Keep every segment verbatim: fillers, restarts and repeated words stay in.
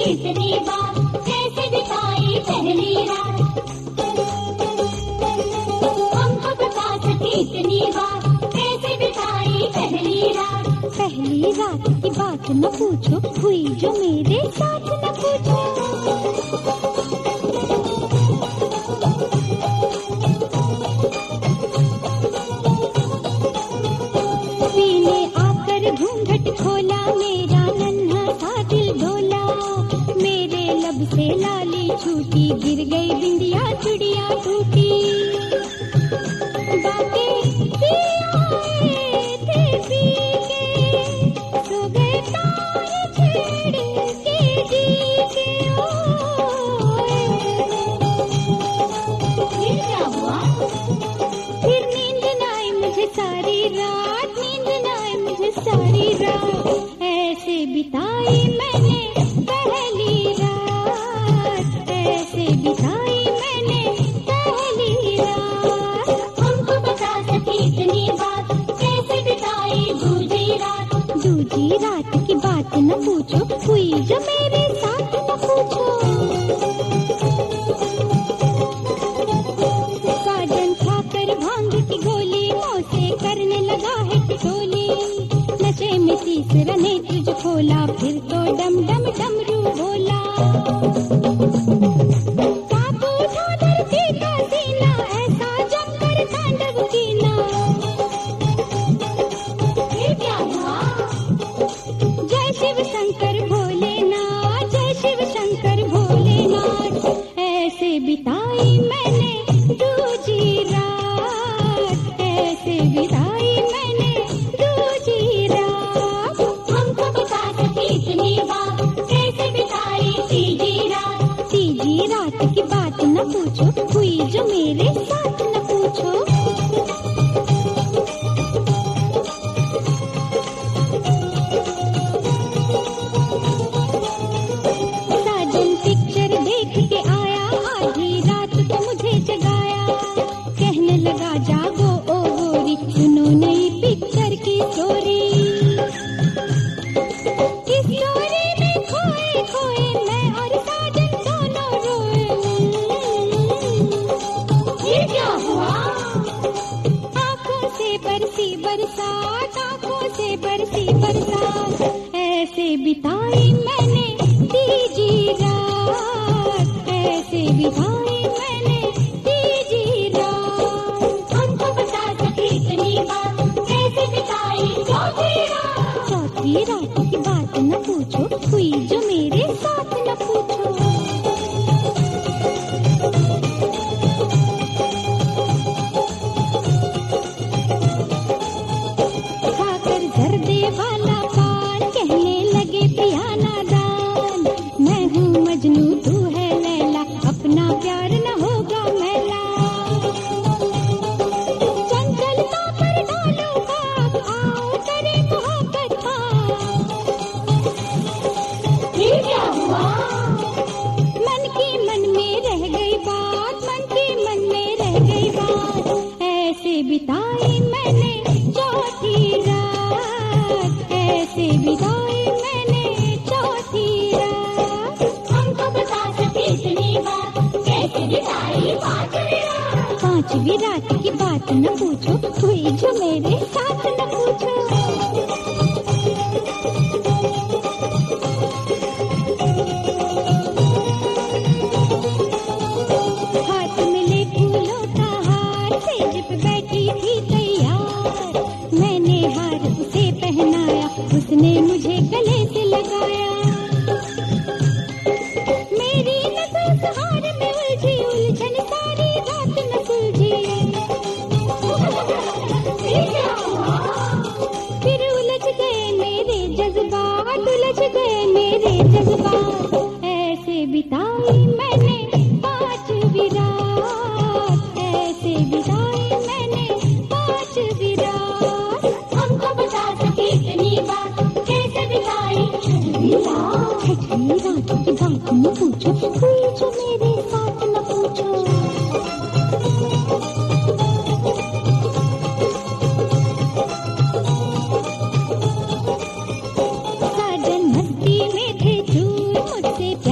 इतनी बात कैसे बिताई पहली रात। हमको बता सके इतनी बात कैसे बिताई पहली रात। पहली रात की बात न पूछो, हुई जो मेरे साथ न पूछो। पीने आकर घूंघट खोला, मेरा नन्हा सा दिल डोला। मेरे लब से लाली छूटी, गिर गई बिंदिया चुड़िया टूटी। बातें पियाए थे पी के, सो गए तार छेड़ के जी के। ओए फिर क्या हुआ? फिर नींद न आई मुझे सारी रात, नींद न आई मुझे सारी रात। ऐसे बिताई मैंने पहली रात, ऐसे बिताई मैंने पहली रात। हमको बता सके इतनी बात कैसे बिताई दूजी रात। दूजी रात की बात न पूछो, हुई जो मेरे साथ न पूछो। साजन खाकर भांग की गोली, मुँह से करने लगा है टिटोली। नशे में तीसरा नेत्र जो खोला, फिर तो डम डम डमरू बोला। कांप उठा धरती का सीना, ऐसा जमकर तांडव कीना। फिर क्या हुआ? जय शिव शंकर भोलेनाथ, जय शिव शंकर भोलेनाथ। ऐसे बिताई मैंने दूजी रात, ऐसे बिताई मैंने दूजी रात। हमको बता सके इतनी बात कैसे बिताई तीजी रात। तीजी रात की बात न पूछो, हुई जो मेरे साथ न पूछो। साजन पिक्चर देख के आया, आधी रात को मुझे जगाया। कहने लगा जागो ओ गोरी, सुनो नई पिक्चर की स्टोरी। इस स्टोरी में खोए खोए मैं और साजन दोनों रोए। फिर क्या हुआ? आंखों से बरसी बरसात, आंखों से बरसी बरसात। ऐसे बिताई मैंने तीजी रात, ऐसे बिताई मैंने तीजी रात। हमको बता सके इतनी बात कैसे बिताई चौथी रात। चौथी रात की बात न पूछो, हुई जो मेरे साथ न पूछो। खाकर जर्दे वाला पान, कहने लगे पियाना दान। मैं हूँ मजनू तू है लैला, अपना प्यार न होगा मैला। चंचलता पर डालो बाप, आओ करे मोहब्बत पाप। फिर क्या हुआ? मन की मन में रह गई बात, मन की मन में रह गई बात। ऐसे बिताई मैंने चौथी रात, ऐसे बिताई मैंने चौथी रात। हमको बता सके इतनी बात कैसे बिताई पांचवी रात। पांचवी रात की बात न पूछो, हुई जो मेरे साथ न पूछो। हाथ में ले फूलों का हार, सेज पे बैठी थी तैयार। मैंने हार उसे पहनाया, उसने मुझे गले से लगाया। मेरी नजर सहार में उलझी, उलझन सारी रात न सुलझी। फिर क्या हुआ? फिर उलझ गए मेरे जज्बात, उलझ गए मेरे जज्बात। ऐसे बिताई मैंने पांचवी रात, ऐसे बिताई मैंने पांचवी रात। हमको बता सके इतनी बात कैसे बिताई छठवीं रात। छठवीं रात की बात न पूछो, हुई जो मेरे साथ न पूछो। साजन मस्ती में थे चूर, मुझसे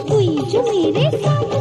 हुई जो मेरे साथ